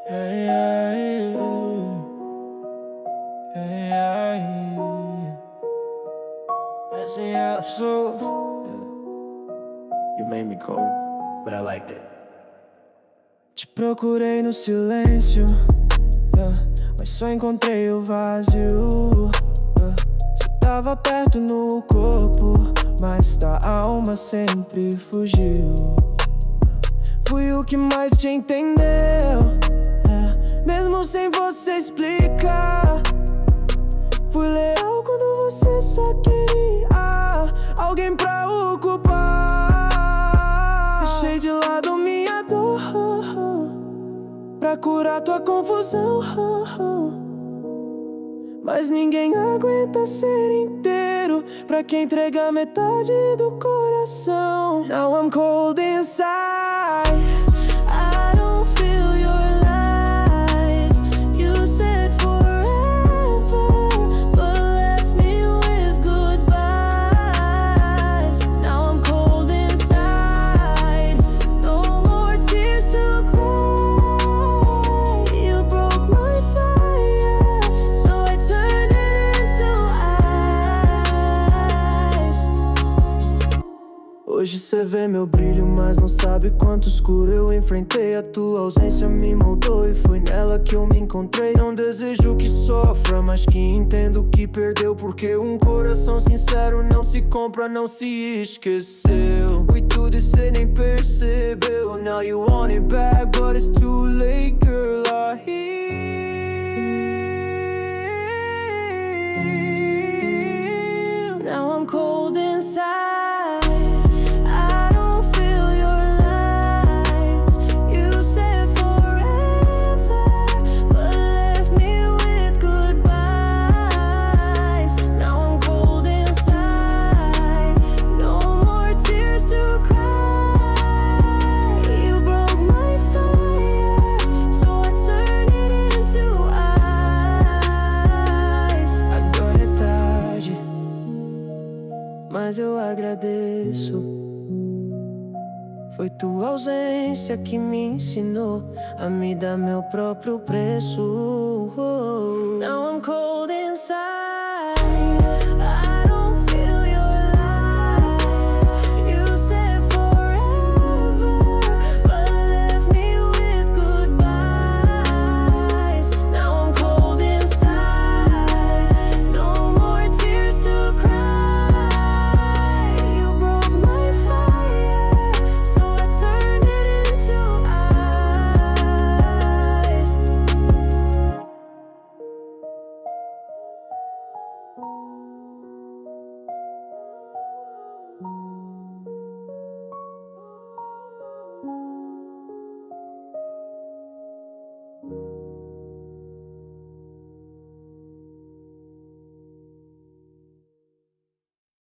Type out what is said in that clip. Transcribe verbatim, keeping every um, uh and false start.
Yeah, yeah, yeah, yeah. Assim eu sou. You made me cold, but I liked it. Te procurei no silêncio, yeah, mas só encontrei o vazio. Yeah. Cê tava perto no corpo, mas da alma sempre fugiu. Fui o que mais te entendeu, é, mesmo sem você explicar. Fui leal quando você só queria alguém pra ocupar. Deixei de lado minha dor pra curar tua confusão, mas ninguém aguenta ser inteiro pra quem entrega metade do coração. Now I'm cold inside. I don't feel your lies. You said forever, but left me with goodbyes. Now I'm cold inside. No more tears to cry. You broke my fire, so I turned it into ice. Hoje cê vê meu brilho, mas não sabe quanto escuro eu enfrentei. A tua ausência me moldou e foi nela que eu me encontrei. Não desejo que sofra, mas que entendo que perdeu, porque um coração sincero não se compra, não se esqueceu. E tudo e cê nem percebeu. Now you want it back, but it's too late, girl. I heal. Now I'm cold inside. I don't feel your lies. You said forever, but left me with goodbyes. Now I'm cold inside. No more tears to cry. You broke my fire, so I turned it into ice. Agora é tarde, mas eu agradeço. Foi tua ausência que me ensinou a me dar meu próprio preço. Now I'm cold inside.